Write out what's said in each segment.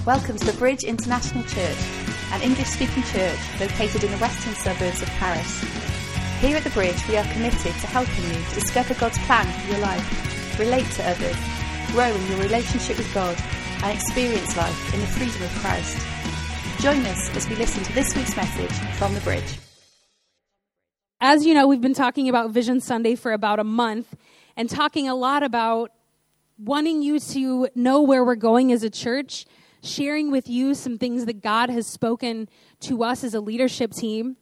Welcome to the Bridge International Church, an English-speaking church located in the western suburbs of Paris. Here at the Bridge, we are committed to helping you to discover God's plan for your life, relate to others, grow in your relationship with God, and experience life in the freedom of Christ. Join us as we listen to this week's message from the Bridge. As you know, we've been talking about Vision Sunday for about a month and talking a lot about wanting you to know where we're going as a church, sharing with you some things that God has spoken to us as a leadership team.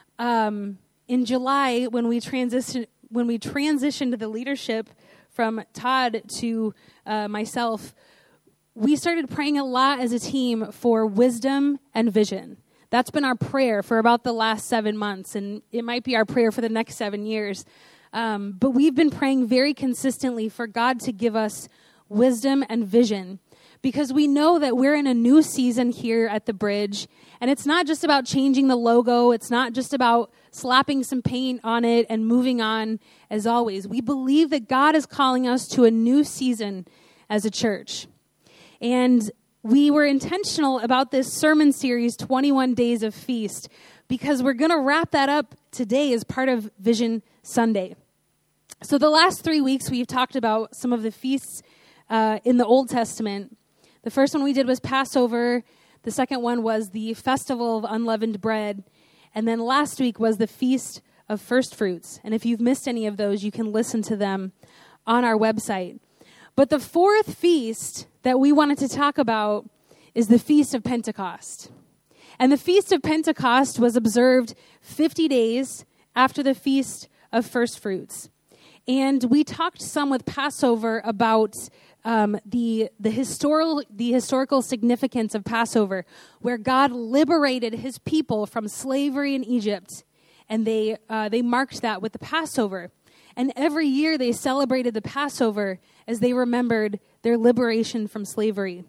In July, when we transitioned the leadership from Todd to myself, we started praying a lot as a team for wisdom and vision. That's been our prayer for about the last 7 months, and it might be our prayer for the next 7 years. But we've been praying very consistently for God to give us wisdom and vision, because we know that we're in a new season here at the Bridge, and it's not just about changing the logo. It's not just about slapping some paint on it and moving on as always. We believe that God is calling us to a new season as a church. And we were intentional about this sermon series, 21 Days of Feast, because we're going to wrap that up today as part of Vision Sunday. So the last 3 weeks, we've talked about some of the feasts in the Old Testament. The first one we did was Passover. The second one was the Festival of Unleavened Bread. And then last week was the Feast of First Fruits. And if you've missed any of those, you can listen to them on our website. But the fourth feast that we wanted to talk about is the Feast of Pentecost. And the Feast of Pentecost was observed 50 days after the Feast of First Fruits. And we talked some with Passover about the historical significance of Passover, where God liberated his people from slavery in Egypt, and they marked that with the Passover. And every year they celebrated the Passover as they remembered their liberation from slavery.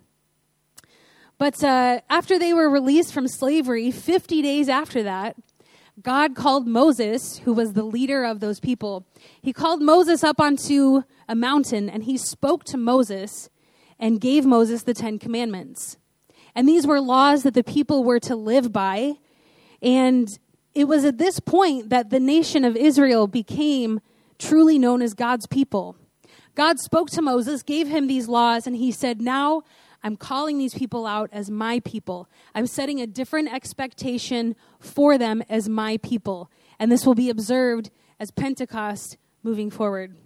But after they were released from slavery, 50 days after that, God called Moses, who was the leader of those people. He called Moses up onto a mountain, and he spoke to Moses and gave Moses the 10 Commandments. And these were laws that the people were to live by. And it was at this point that the nation of Israel became truly known as God's people. God spoke to Moses, gave him these laws, and he said, now I'm calling these people out as my people. I'm setting a different expectation for them as my people. And this will be observed as Pentecost moving forward.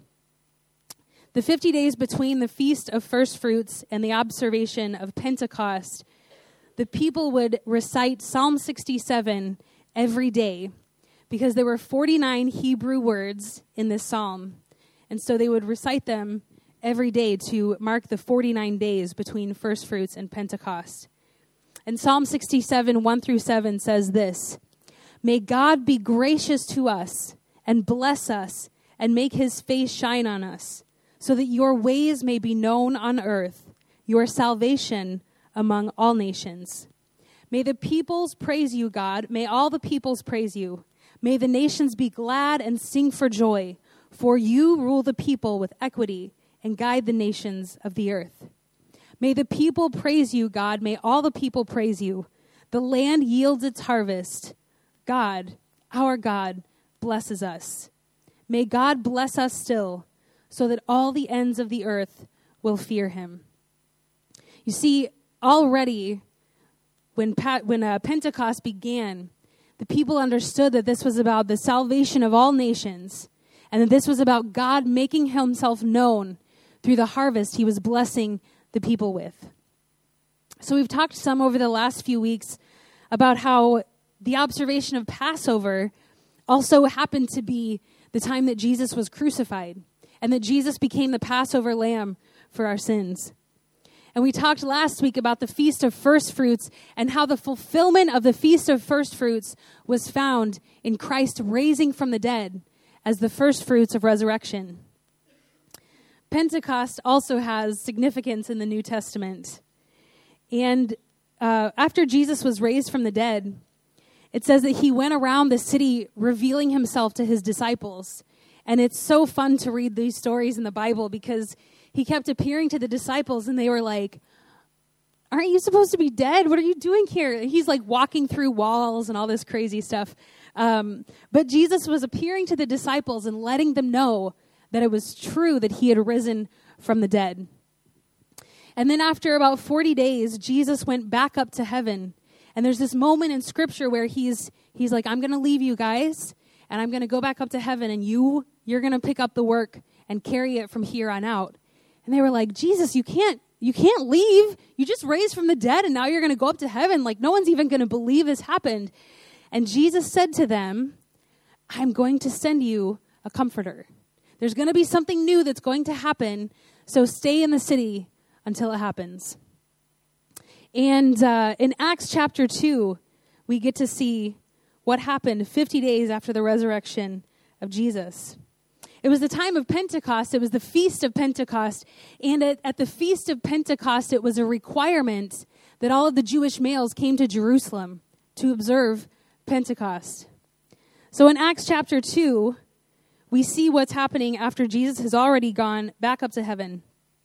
The 50 days between the Feast of First Fruits and the observation of Pentecost, the people would recite Psalm 67 every day, because there were 49 Hebrew words in this psalm. And so they would recite them every day to mark the 49 days between First Fruits and Pentecost. And Psalm 67, 1-7 says this: "May God be gracious to us and bless us and make his face shine on us, so that your ways may be known on earth, your salvation among all nations. May the peoples praise you, God. May all the peoples praise you. May the nations be glad and sing for joy, for you rule the people with equity and guide the nations of the earth. May the people praise you, God. May all the people praise you. The land yields its harvest. God, our God, blesses us. May God bless us still, so that all the ends of the earth will fear him." You see, already when Pentecost began, the people understood that this was about the salvation of all nations, and that this was about God making himself known through the harvest he was blessing the people with. So we've talked some over the last few weeks about how the observation of Passover also happened to be the time that Jesus was crucified, and that Jesus became the Passover lamb for our sins. And we talked last week about the Feast of First Fruits and how the fulfillment of the Feast of First Fruits was found in Christ raising from the dead as the first fruits of resurrection. Pentecost also has significance in the New Testament. And after Jesus was raised from the dead, it says that he went around the city revealing himself to his disciples. And it's so fun to read these stories in the Bible, because he kept appearing to the disciples and they were like, aren't you supposed to be dead? What are you doing here? He's like walking through walls and all this crazy stuff. But Jesus was appearing to the disciples and letting them know that it was true that he had risen from the dead. And then after about 40 days, Jesus went back up to heaven. And there's this moment in Scripture where he's like, I'm going to leave you guys, and I'm going to go back up to heaven, and you're going to pick up the work and carry it from here on out. And they were like, Jesus, you can't leave. You just raised from the dead, and now you're going to go up to heaven. Like, no one's even going to believe this happened. And Jesus said to them, I'm going to send you a comforter. There's going to be something new that's going to happen, so stay in the city until it happens. And in Acts chapter 2, we get to see what happened 50 days after the resurrection of Jesus. It was the time of Pentecost. It was the Feast of Pentecost. And at the Feast of Pentecost, it was a requirement that all of the Jewish males came to Jerusalem to observe Pentecost. So in Acts chapter 2, we see what's happening after Jesus has already gone back up to heaven.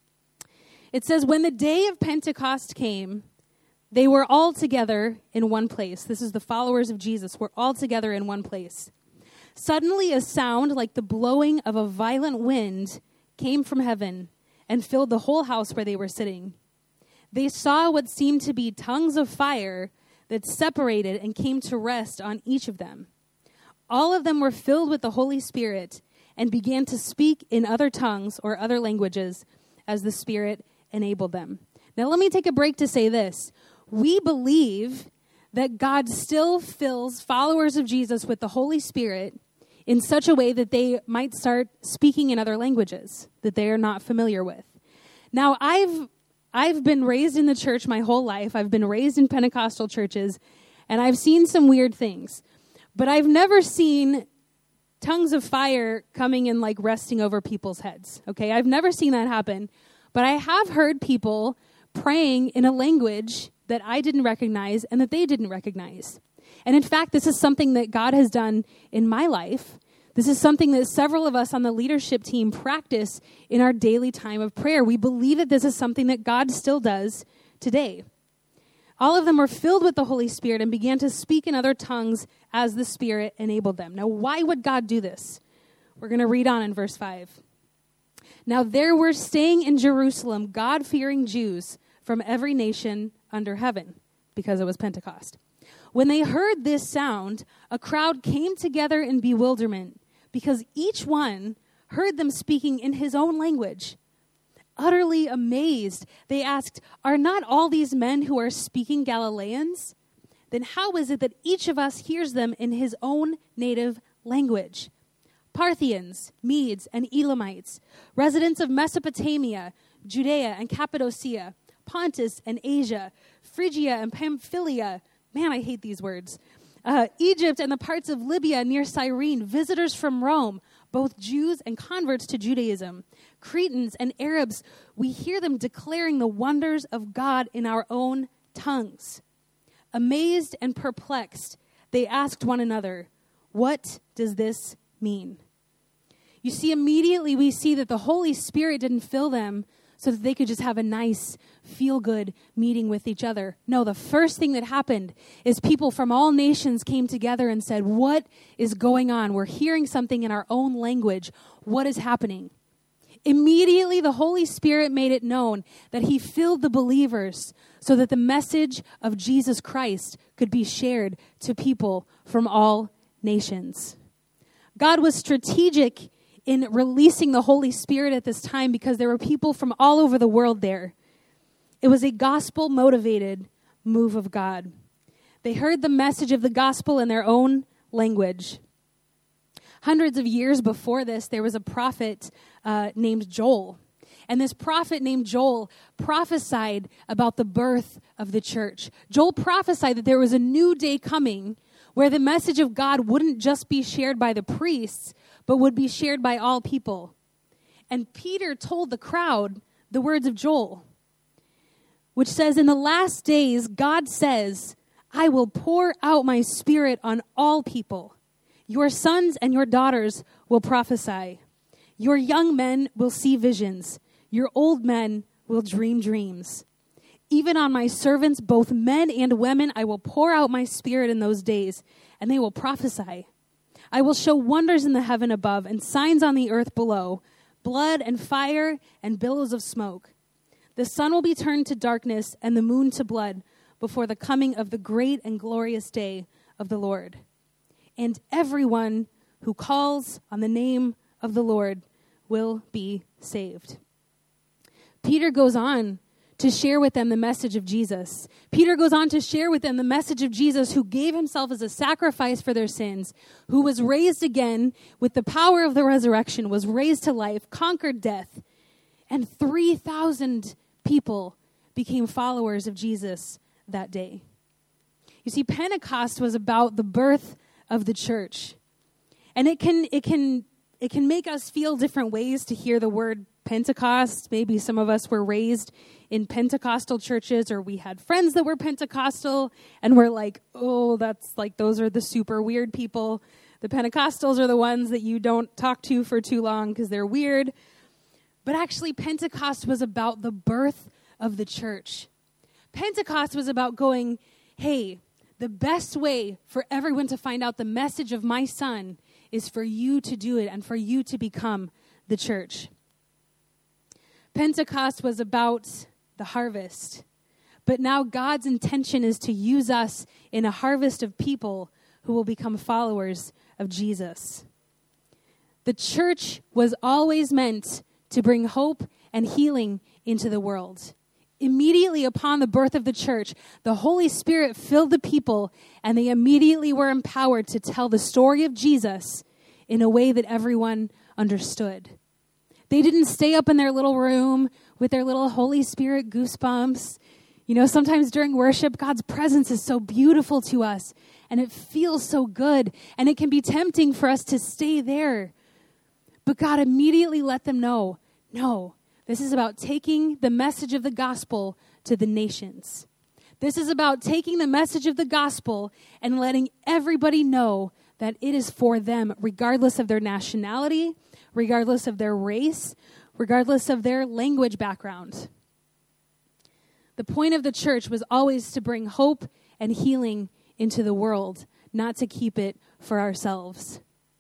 It says, when the day of Pentecost came, they were all together in one place. This is the followers of Jesus. We're all together in one place. Suddenly a sound like the blowing of a violent wind came from heaven and filled the whole house where they were sitting. They saw what seemed to be tongues of fire that separated and came to rest on each of them. All of them were filled with the Holy Spirit and began to speak in other tongues or other languages as the Spirit enabled them. Now let me take a break to say this. We believe that God still fills followers of Jesus with the Holy Spirit in such a way that they might start speaking in other languages that they are not familiar with. Now, I've been raised in the church my whole life. I've been raised in Pentecostal churches, and I've seen some weird things. But I've never seen tongues of fire coming and like resting over people's heads, okay? I've never seen that happen. But I have heard people praying in a language that I didn't recognize and that they didn't recognize. And in fact, this is something that God has done in my life. This is something that several of us on the leadership team practice in our daily time of prayer. We believe that this is something that God still does today. All of them were filled with the Holy Spirit and began to speak in other tongues as the Spirit enabled them. Now, why would God do this? We're going to read on in verse 5. Now there were staying in Jerusalem God-fearing Jews from every nation under heaven, because it was Pentecost. When they heard this sound, a crowd came together in bewilderment, because each one heard them speaking in his own language. Utterly amazed, they asked, "Are not all these men who are speaking Galileans? Then how is it that each of us hears them in his own native language? Parthians, Medes, and Elamites, residents of Mesopotamia, Judea and Cappadocia, Pontus and Asia, Phrygia and Pamphylia," man, I hate these words, "Egypt and the parts of Libya near Cyrene, visitors from Rome, both Jews and converts to Judaism, Cretans and Arabs, we hear them declaring the wonders of God in our own tongues." Amazed and perplexed, they asked one another, "What does this mean?" You see, immediately we see that the Holy Spirit didn't fill them so that they could just have a nice, feel-good meeting with each other. No, the first thing that happened is people from all nations came together and said, "What is going on? We're hearing something in our own language. What is happening?" Immediately, the Holy Spirit made it known that he filled the believers so that the message of Jesus Christ could be shared to people from all nations. God was strategic in releasing the Holy Spirit at this time because there were people from all over the world there. It was a gospel-motivated move of God. They heard the message of the gospel in their own language. Hundreds of years before this, there was a prophet named Joel. And this prophet named Joel prophesied about the birth of the church. Joel prophesied that there was a new day coming where the message of God wouldn't just be shared by the priests, but would be shared by all people. And Peter told the crowd the words of Joel, which says, "In the last days, God says, I will pour out my spirit on all people. Your sons and your daughters will prophesy. Your young men will see visions. Your old men will dream dreams. Even on my servants, both men and women, I will pour out my Spirit in those days, and they will prophesy. I will show wonders in the heaven above and signs on the earth below, blood and fire and billows of smoke. The sun will be turned to darkness and the moon to blood before the coming of the great and glorious day of the Lord. And everyone who calls on the name of the Lord will be saved. Peter goes on to share with them the message of Jesus. Peter goes on to share with them the message of Jesus, who gave himself as a sacrifice for their sins, who was raised again with the power of the resurrection, was raised to life, conquered death, and 3,000 people became followers of Jesus that day. You see, Pentecost was about the birth of the church. And it can make us feel different ways to hear the word Pentecost. Maybe some of us were raised in Pentecostal churches, or we had friends that were Pentecostal, and we're like, oh, that's like, those are the super weird people. The Pentecostals are the ones that you don't talk to for too long because they're weird. But actually, Pentecost was about the birth of the church. Pentecost was about going, hey, the best way for everyone to find out the message of my son is for you to do it and for you to become the church. Pentecost was about the harvest. But now God's intention is to use us in a harvest of people who will become followers of Jesus. The church was always meant to bring hope and healing into the world. Immediately upon the birth of the church, the Holy Spirit filled the people, and they immediately were empowered to tell the story of Jesus in a way that everyone understood. They didn't stay up in their little room with their little Holy Spirit goosebumps. You know, sometimes during worship, God's presence is so beautiful to us, and it feels so good, and it can be tempting for us to stay there. But God immediately let them know, no, this is about taking the message of the gospel to the nations. This is about taking the message of the gospel and letting everybody know that it is for them, regardless of their nationality, regardless of their race, regardless of their language background. The point of the church was always to bring hope and healing into the world, not to keep it for ourselves.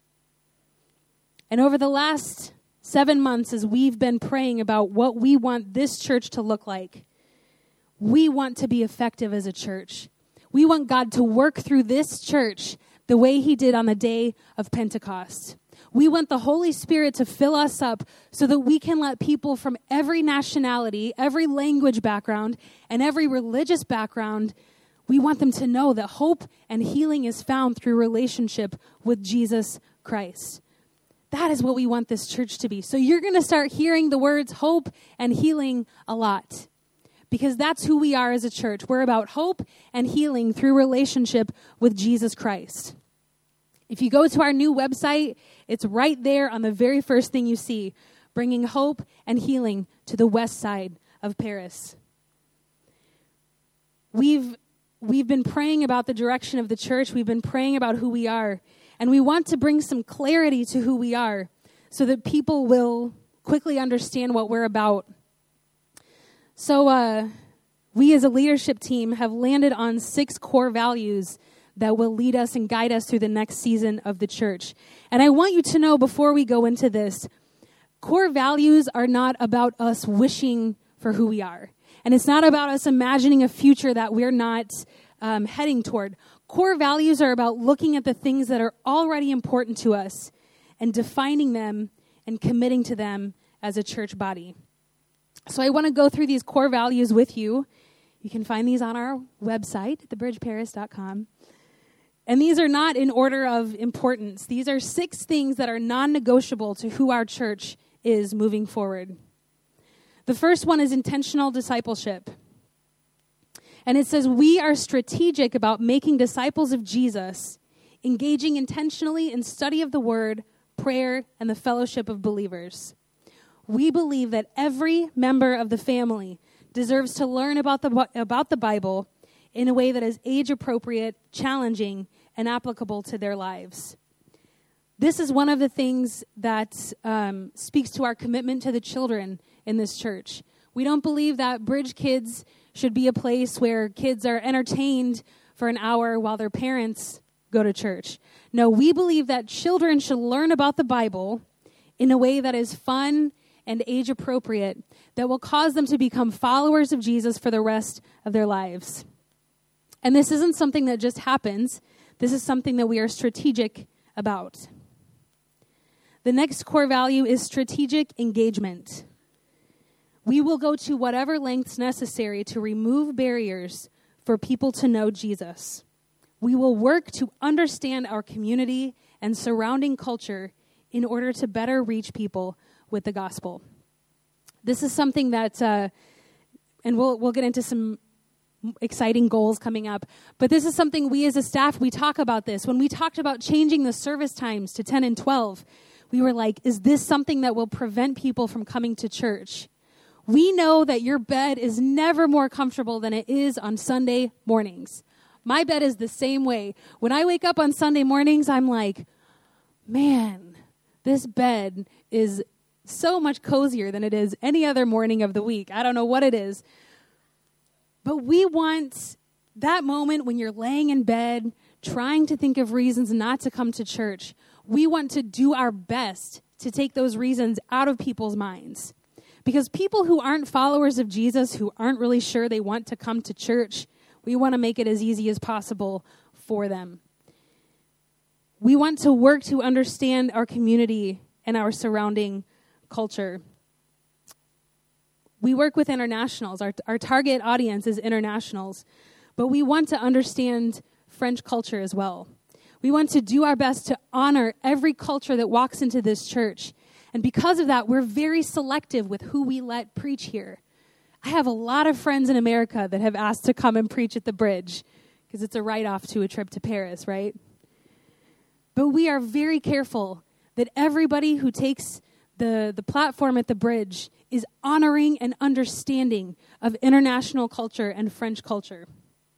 And over the last 7 months, as we've been praying about what we want this church to look like, we want to be effective as a church. We want God to work through this church the way he did on the day of Pentecost. We want the Holy Spirit to fill us up so that we can let people from every nationality, every language background, and every religious background, we want them to know that hope and healing is found through relationship with Jesus Christ. That is what we want this church to be. So you're going to start hearing the words hope and healing a lot, because that's who we are as a church. We're about hope and healing through relationship with Jesus Christ. If you go to our new website, it's right there on the very first thing you see, bringing hope and healing to the west side of Paris. We've been praying about the direction of the church. We've been praying about who we are. And we want to bring some clarity to who we are so that people will quickly understand what we're about. So we as a leadership team have landed on 6 core values that will lead us and guide us through the next season of the church. And I want you to know before we go into this, core values are not about us wishing for who we are. And it's not about us imagining a future that we're not heading toward. Core values are about looking at the things that are already important to us and defining them and committing to them as a church body. So I want to go through these core values with you. You can find these on our website, thebridgeparis.com. And these are not in order of importance. These are 6 things that are non-negotiable to who our church is moving forward. The first one is intentional discipleship. And it says, we are strategic about making disciples of Jesus, engaging intentionally in study of the word, prayer, and the fellowship of believers. We believe that every member of the family deserves to learn about the Bible in a way that is age-appropriate, challenging, and applicable to their lives. This is one of the things that speaks to our commitment to the children in this church. We don't believe that Bridge kids should be a place where kids are entertained for an hour while their parents go to church. No, we believe that children should learn about the Bible in a way that is fun and age appropriate, that will cause them to become followers of Jesus for the rest of their lives. And this isn't something that just happens. This is something that we are strategic about. The next core value is strategic engagement. We will go to whatever lengths necessary to remove barriers for people to know Jesus. We will work to understand our community and surrounding culture in order to better reach people with the gospel. This is something that, and we'll get into some exciting goals coming up, but this is something we as a staff, we talk about this. When we talked about changing the service times to 10 and 12, we were like, is this something that will prevent people from coming to church? We know that your bed is never more comfortable than it is on Sunday mornings. My bed is the same way. When I wake up on Sunday mornings, I'm like, man, this bed is so much cozier than it is any other morning of the week. I don't know what it is. But we want that moment when you're laying in bed, trying to think of reasons not to come to church. We want to do our best to take those reasons out of people's minds. Because people who aren't followers of Jesus, who aren't really sure they want to come to church, we want to make it as easy as possible for them. We want to work to understand our community and our surrounding culture. We work with internationals. Our target audience is internationals. But we want to understand French culture as well. We want to do our best to honor every culture that walks into this church. And because of that, we're very selective with who we let preach here. I have a lot of friends in America that have asked to come and preach at the Bridge because it's a write-off to a trip to Paris, right? But we are very careful that everybody who takes the platform at the Bridge is honoring and understanding of international culture and French culture.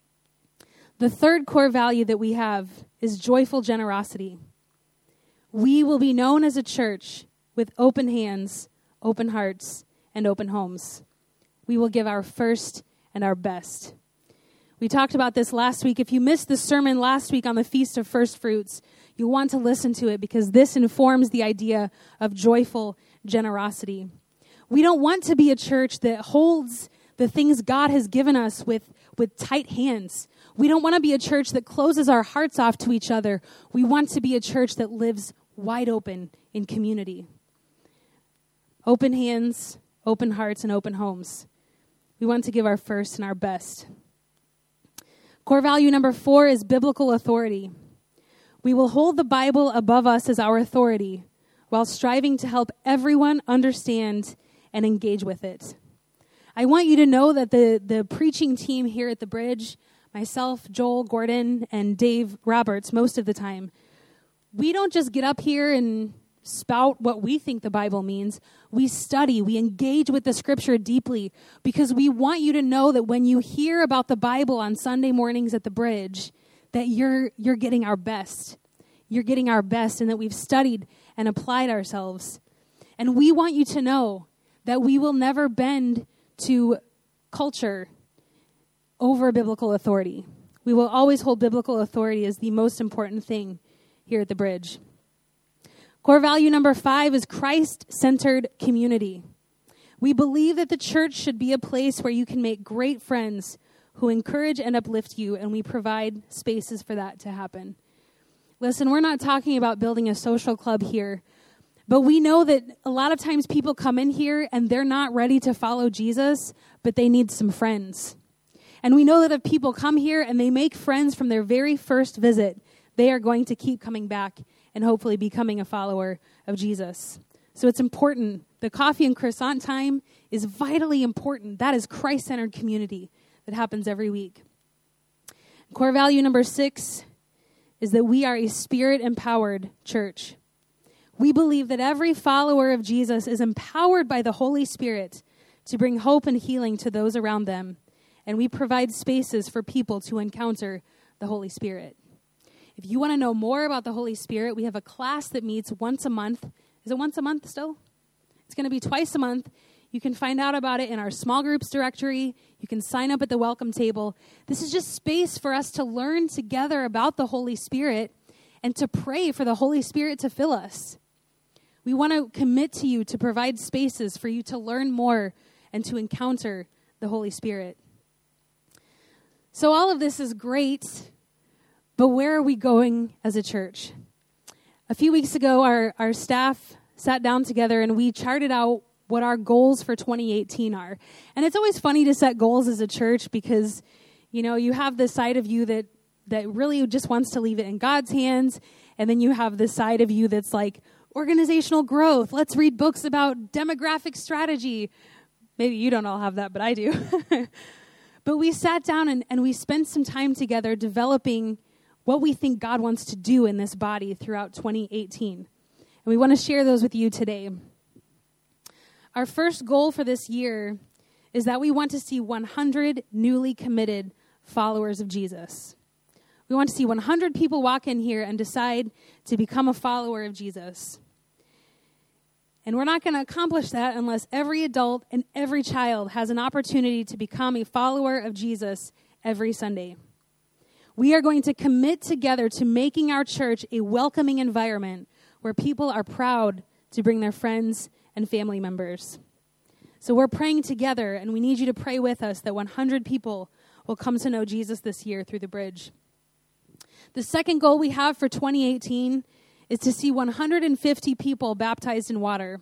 The third core value that we have is joyful generosity. We will be known as a church with open hands, open hearts, and open homes. We will give our first and our best. We talked about this last week. If you missed the sermon last week on the Feast of First Fruits, you'll want to listen to it because this informs the idea of joyful generosity. We don't want to be a church that holds the things God has given us with tight hands. We don't want to be a church that closes our hearts off to each other. We want to be a church that lives wide open in community. Open hands, open hearts, and open homes. We want to give our first and our best. Core value number 4 is biblical authority. We will hold the Bible above us as our authority while striving to help everyone understand and engage with it. I want you to know that the preaching team here at the Bridge, myself, Joel, Gordon, and Dave Roberts, most of the time, we don't just get up here and spout what we think the Bible means. We study, we engage with the scripture deeply because we want you to know that when you hear about the Bible on Sunday mornings at the Bridge, that you're getting our best. You're getting our best and that we've studied and applied ourselves. And we want you to know that we will never bend to culture over biblical authority. We will always hold biblical authority as the most important thing here at the Bridge. Core value number 5 is Christ-centered community. We believe that the church should be a place where you can make great friends who encourage and uplift you, and we provide spaces for that to happen. Listen, we're not talking about building a social club here, but we know that a lot of times people come in here and they're not ready to follow Jesus, but they need some friends. And we know that if people come here and they make friends from their very first visit, they are going to keep coming back and hopefully becoming a follower of Jesus. So it's important. The coffee and croissant time is vitally important. That is Christ-centered community that happens every week. Core value number 6 is that we are a Spirit-empowered church. We believe that every follower of Jesus is empowered by the Holy Spirit to bring hope and healing to those around them, and we provide spaces for people to encounter the Holy Spirit. If you want to know more about the Holy Spirit, we have a class that meets once a month. Is it once a month still? It's going to be twice a month. You can find out about it in our small groups directory. You can sign up at the welcome table. This is just space for us to learn together about the Holy Spirit and to pray for the Holy Spirit to fill us. We want to commit to you to provide spaces for you to learn more and to encounter the Holy Spirit. So all of this is great, but where are we going as a church? A few weeks ago, our staff sat down together and we charted out what our goals for 2018 are. And it's always funny to set goals as a church because, you know, you have this side of you that really just wants to leave it in God's hands. And then you have this side of you that's like, organizational growth. Let's read books about demographic strategy. Maybe you don't all have that, but I do. But we sat down and we spent some time together developing what we think God wants to do in this body throughout 2018. And we want to share those with you today. Our first goal for this year is that we want to see 100 newly committed followers of Jesus. We want to see 100 people walk in here and decide to become a follower of Jesus. And we're not going to accomplish that unless every adult and every child has an opportunity to become a follower of Jesus every Sunday. We are going to commit together to making our church a welcoming environment where people are proud to bring their friends and family members. So we're praying together, and we need you to pray with us that 100 people will come to know Jesus this year through the bridge. The second goal we have for 2018 is to see 150 people baptized in water.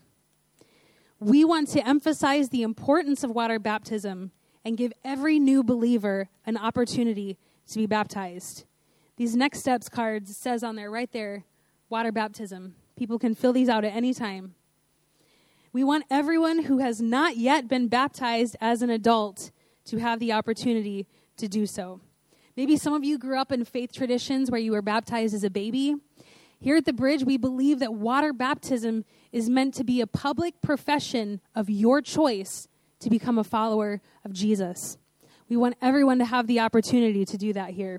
We want to emphasize the importance of water baptism and give every new believer an opportunity to be baptized. These next steps cards says on there, right there, water baptism. People can fill these out at any time. We want everyone who has not yet been baptized as an adult to have the opportunity to do so. Maybe some of you grew up in faith traditions where you were baptized as a baby. Here at the Bridge, we believe that water baptism is meant to be a public profession of your choice to become a follower of Jesus. We want everyone to have the opportunity to do that here.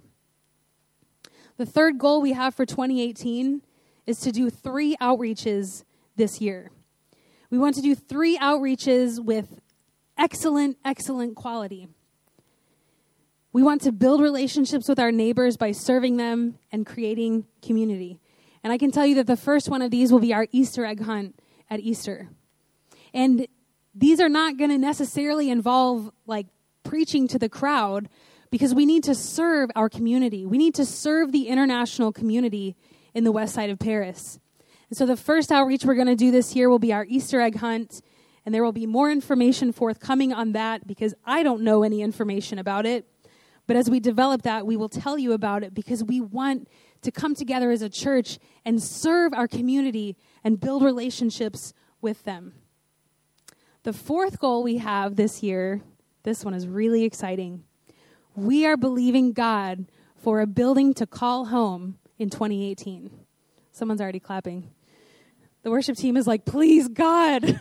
The third goal we have for 2018 is to do 3 outreaches this year. We want to do 3 outreaches with excellent quality. We want to build relationships with our neighbors by serving them and creating community. And I can tell you that the first one of these will be our Easter egg hunt at Easter. And these are not going to necessarily involve like preaching to the crowd because we need to serve our community. We need to serve the international community in the west side of Paris. And so the first outreach we're going to do this year will be our Easter egg hunt. And there will be more information forthcoming on that because I don't know any information about it. But as we develop that, we will tell you about it because we want to come together as a church and serve our community and build relationships with them. The fourth goal we have this year, this one is really exciting. We are believing God for a building to call home in 2018. Someone's already clapping. The worship team is like, please, God.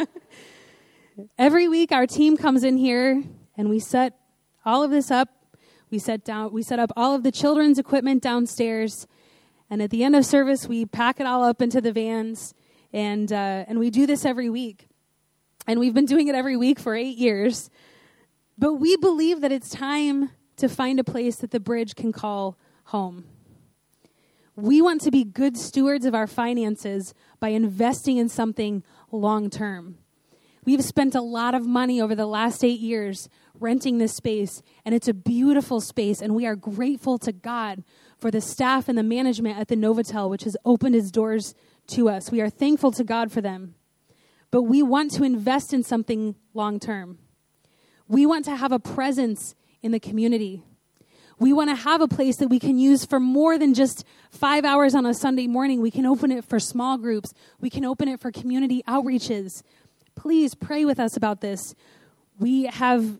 Every week our team comes in here and we set all of this up. We set up all of the children's equipment downstairs, and at the end of service, we pack it all up into the vans, and we do this every week. And we've been doing it every week for 8 years. But we believe that it's time to find a place that the Bridge can call home. We want to be good stewards of our finances by investing in something long-term. We've spent a lot of money over the last 8 years renting this space, and it's a beautiful space, and we are grateful to God for the staff and the management at the Novotel, which has opened its doors to us. We are thankful to God for them. But we want to invest in something long-term. We want to have a presence in the community. We want to have a place that we can use for more than just 5 hours on a Sunday morning. We can open it for small groups. We can open it for community outreaches. Please pray with us about this. We have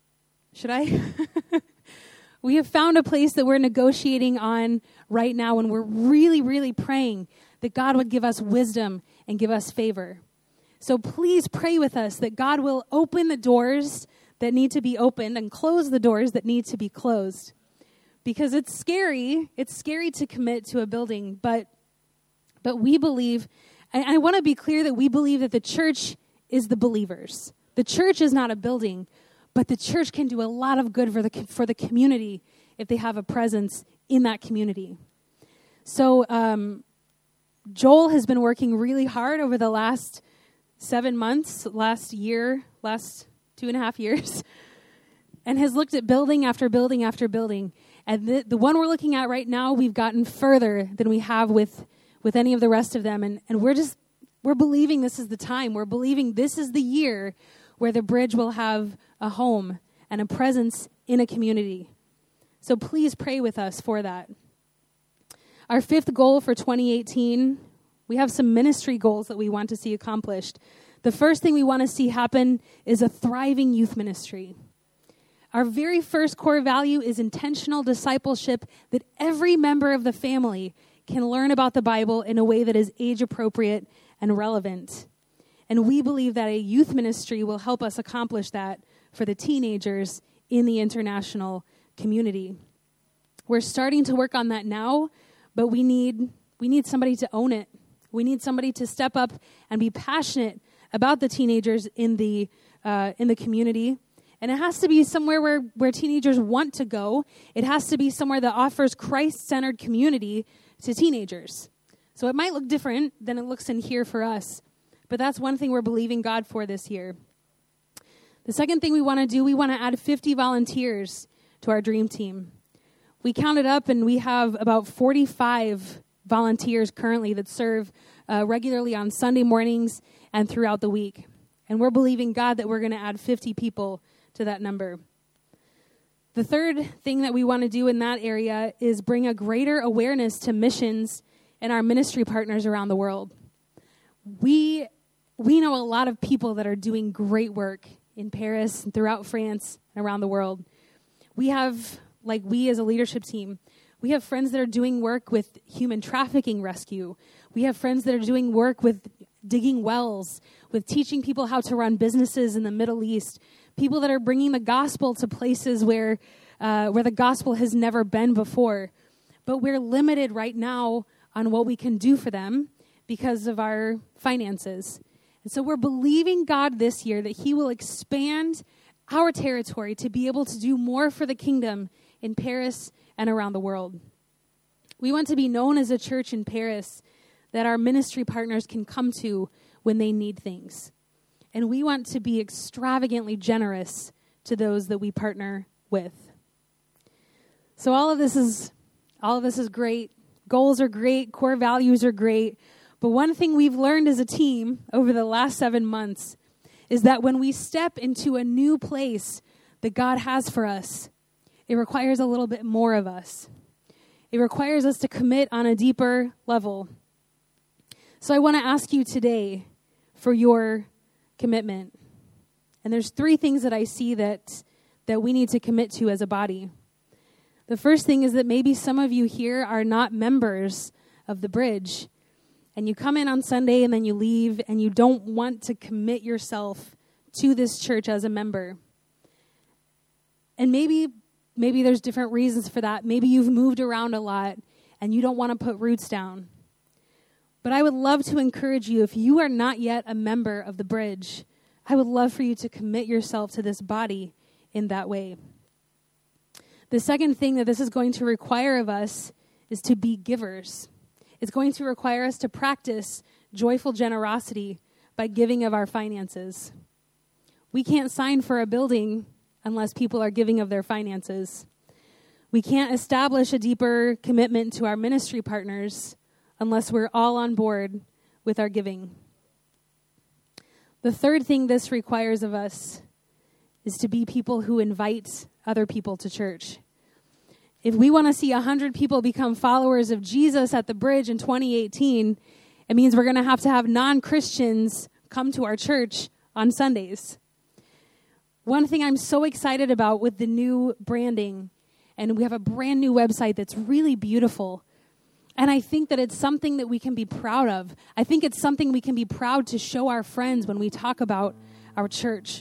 found a place that we're negotiating on right now, and we're really, really praying that God would give us wisdom and give us favor. So please pray with us that God will open the doors that need to be opened and close the doors that need to be closed. Because it's scary. It's scary to commit to a building, but we believe, and I want to be clear that we believe that the church is the believers. The church is not a building, but the church can do a lot of good for the community if they have a presence in that community. So Joel has been working really hard over the last 7 months, last 2.5 years, and has looked at building after building after building. And the one we're looking at right now, we've gotten further than we have with any of the rest of them. And we're believing this is the time. We're believing this is the year where the bridge will have a home and a presence in a community. So please pray with us for that. Our 5th goal for 2018, we have some ministry goals that we want to see accomplished. The first thing we want to see happen is a thriving youth ministry. Our very first core value is intentional discipleship, that every member of the family can learn about the Bible in a way that is age-appropriate and relevant. And we believe that a youth ministry will help us accomplish that for the teenagers in the international community. We're starting to work on that now, but we need somebody to own it. We need somebody to step up and be passionate about the teenagers in the community. And it has to be somewhere where teenagers want to go. It has to be somewhere that offers Christ-centered community to teenagers. So it might look different than it looks in here for us, but that's one thing we're believing God for this year. The second thing we want to do, we want to add 50 volunteers to our dream team. We counted up and we have about 45 volunteers currently that serve regularly on Sunday mornings and throughout the week. And we're believing God that we're going to add 50 people to that number. The third thing that we want to do in that area is bring a greater awareness to missions and our ministry partners around the world. We know a lot of people that are doing great work in Paris and throughout France and around the world. We have, we as a leadership team, we have friends that are doing work with human trafficking rescue. We have friends that are doing work with digging wells, with teaching people how to run businesses in the Middle East, people that are bringing the gospel to places where the gospel has never been before. But we're limited right now on what we can do for them because of our finances. And so we're believing God this year that he will expand our territory to be able to do more for the kingdom in Paris and around the world. We want to be known as a church in Paris that our ministry partners can come to when they need things. And we want to be extravagantly generous to those that we partner with. So all of this is great. Goals are great. Core values are great. But one thing we've learned as a team over the last 7 months is that when we step into a new place that God has for us, it requires a little bit more of us. It requires us to commit on a deeper level. So I want to ask you today for your commitment. And there's 3 things that I see that we need to commit to as a body. The first thing is that maybe some of you here are not members of the Bridge. And you come in on Sunday and then you leave and you don't want to commit yourself to this church as a member. And maybe there's different reasons for that. Maybe you've moved around a lot and you don't want to put roots down. But I would love to encourage you, if you are not yet a member of the Bridge, I would love for you to commit yourself to this body in that way. The second thing that this is going to require of us is to be givers. It's going to require us to practice joyful generosity by giving of our finances. We can't sign for a building unless people are giving of their finances. We can't establish a deeper commitment to our ministry partners unless we're all on board with our giving. The third thing this requires of us is to be people who invite other people to church. If we want to see 100 people become followers of Jesus at the Bridge in 2018, it means we're going to have non-Christians come to our church on Sundays. One thing I'm so excited about with the new branding, and we have a brand new website that's really beautiful, and I think that it's something that we can be proud of. I think it's something we can be proud to show our friends when we talk about our church.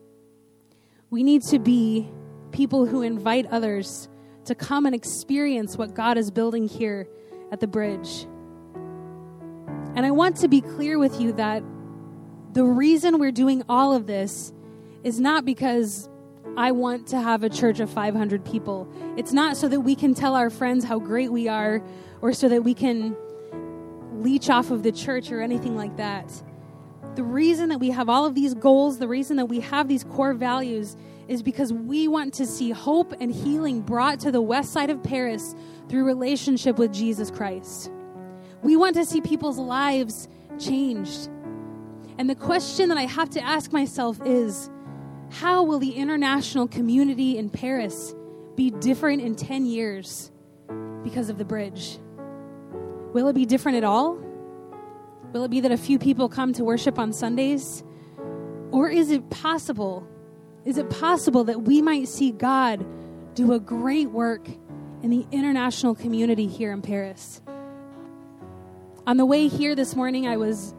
We need to be people who invite others to come and experience what God is building here at the Bridge. And I want to be clear with you that the reason we're doing all of this is not because I want to have a church of 500 people. It's not so that we can tell our friends how great we are or so that we can leech off of the church or anything like that. The reason that we have all of these goals, the reason that we have these core values is because we want to see hope and healing brought to the west side of Paris through relationship with Jesus Christ. We want to see people's lives changed. And the question that I have to ask myself is, how will the international community in Paris be different in 10 years because of the bridge? Will it be different at all? Will it be that a few people come to worship on Sundays? Or is it possible that we might see God do a great work in the international community here in Paris? On the way here this morning, I was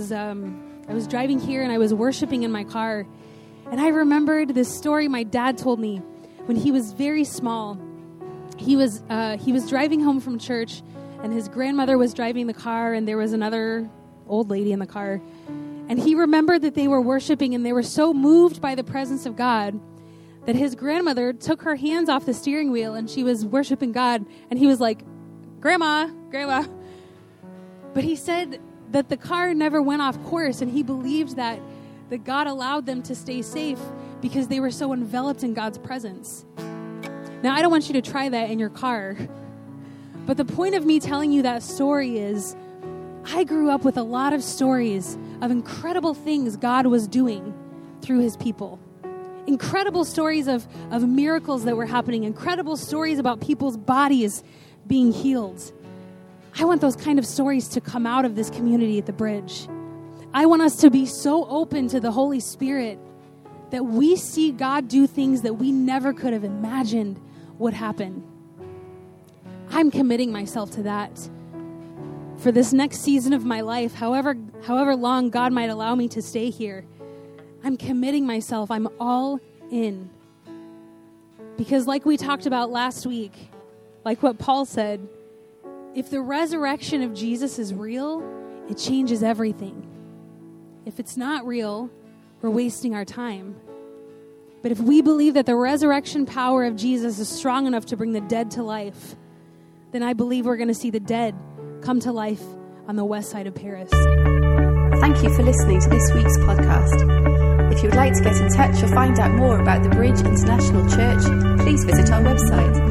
driving here and I was worshiping in my car, and I remembered this story my dad told me when he was very small. He was driving home from church, and his grandmother was driving the car, and there was another old lady in the car. And he remembered that they were worshiping, and they were so moved by the presence of God that his grandmother took her hands off the steering wheel, and she was worshiping God. And he was like, Grandma. But he said that the car never went off course, and he believed that God allowed them to stay safe because they were so enveloped in God's presence. Now, I don't want you to try that in your car, but the point of me telling you that story is I grew up with a lot of stories of incredible things God was doing through his people. Incredible stories of miracles that were happening, incredible stories about people's bodies being healed. I want those kind of stories to come out of this community at the bridge. I want us to be so open to the Holy Spirit that we see God do things that we never could have imagined would happen. I'm committing myself to that. For this next season of my life, however long God might allow me to stay here, I'm committing myself. I'm all in. Because like we talked about last week, like what Paul said, if the resurrection of Jesus is real, it changes everything. If it's not real, we're wasting our time. But if we believe that the resurrection power of Jesus is strong enough to bring the dead to life, then I believe we're going to see the dead come to life on the west side of Paris. Thank you for listening to this week's podcast. If you would like to get in touch or find out more about the Bridge International Church, please visit our website